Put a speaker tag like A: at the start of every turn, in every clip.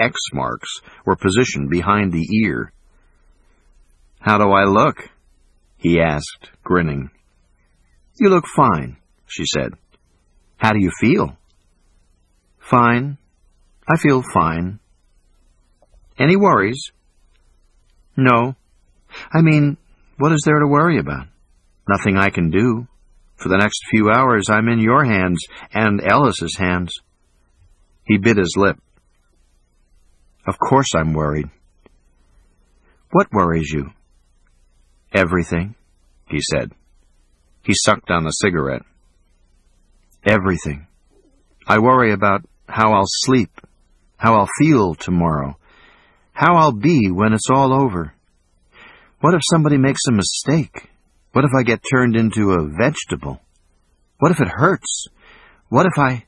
A: X marks were positioned behind the ear. "How do I look?" he asked, grinning. "You look fine," she said. "How do you feel?" "Fine. I feel fine." "Any worries?" "No. I mean, what is there to worry about? Nothing I can do. For the next few hours, I'm in your hands and Ellis's hands." He bit his lip. "Of course I'm worried." "What worries you?" "Everything," he said. He sucked on the cigarette. "Everything. I worry about how I'll sleep, how I'll feel tomorrow, how I'll be when it's all over. What if somebody makes a mistake? What if I get turned into a vegetable? What if it hurts? What if I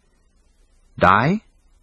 A: die?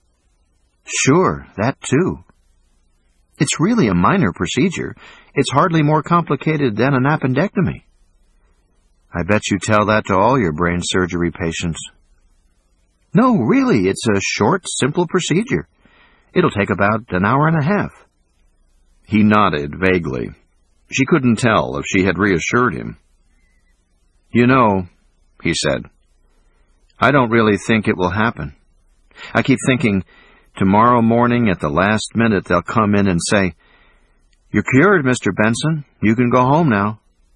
A: Sure, that too. It's really a minor procedure. It's hardly more complicated than an appendectomy." "I bet you tell that to all your brain surgery patients." "No, really, it's a short, simple procedure. It'll take about an hour and a half." He nodded vaguely. She couldn't tell if she had reassured him. "You know," he said, "I don't really think it will happen. I keep thinking, tomorrow morning at the last minute they'll come in and say, 'You're cured, Mr. Benson. You can go home now.'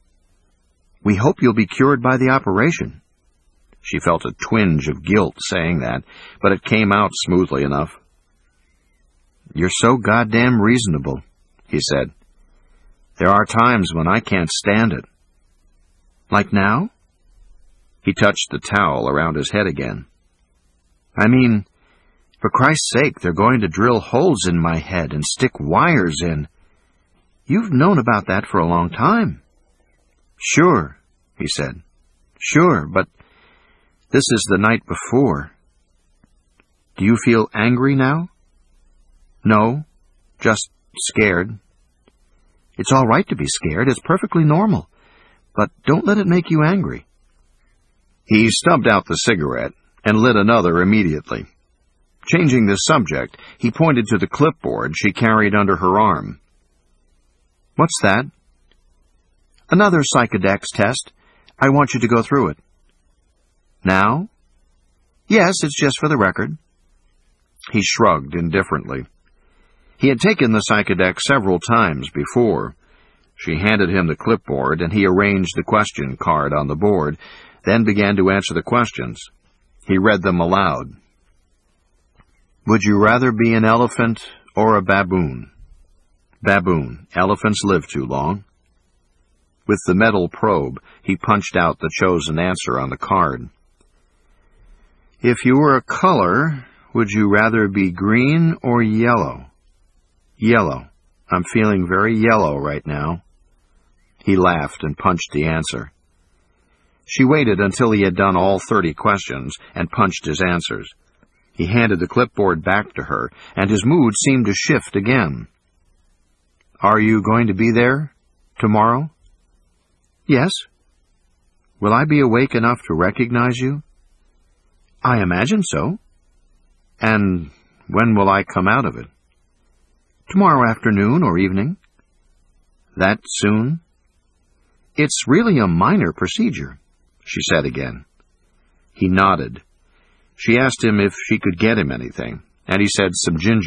A: We hope you'll be cured by the operation." She felt a twinge of guilt saying that, but it came out smoothly enough. "You're so goddamn reasonable," he said. "There are times when I can't stand it." "Like now?" He touched the towel around his head again. "I mean, for Christ's sake, they're going to drill holes in my head and stick wires in. You've known about that for a long time." "Sure," he said. "Sure, but this is the night before. Do you feel angry now?" "No, just scared." "It's all right to be scared. It's perfectly normal. But don't let it make you angry." He stubbed out the cigarette and lit another immediately. Changing the subject, he pointed to the clipboard she carried under her arm. "What's that?" "Another Psychodex test. I want you to go through it." "Now?" "Yes, it's just for the record." He shrugged indifferently. He had taken the Psychodex several times before. She handed him the clipboard, and he arranged the question card on the board, then began to answer the questions. He read them aloud. "Would you rather be an elephant or a baboon?" "Baboon. Elephants live too long." With the metal probe, he punched out the chosen answer on the card. "If you were a color, would you rather be green or yellow?" "Yellow. I'm feeling very yellow right now." He laughed and punched the answer. She waited until he had done all 30 questions and punched his answers. He handed the clipboard back to her, and his mood seemed to shift again. "Are you going to be there tomorrow?" "Yes." "Will I be awake enough to recognize you?" "I imagine so." "And when will I come out of it?" "Tomorrow afternoon or evening." "That soon?" "It's really a minor procedure," she said again. He nodded. She asked him if she could get him anything, and he said some ginger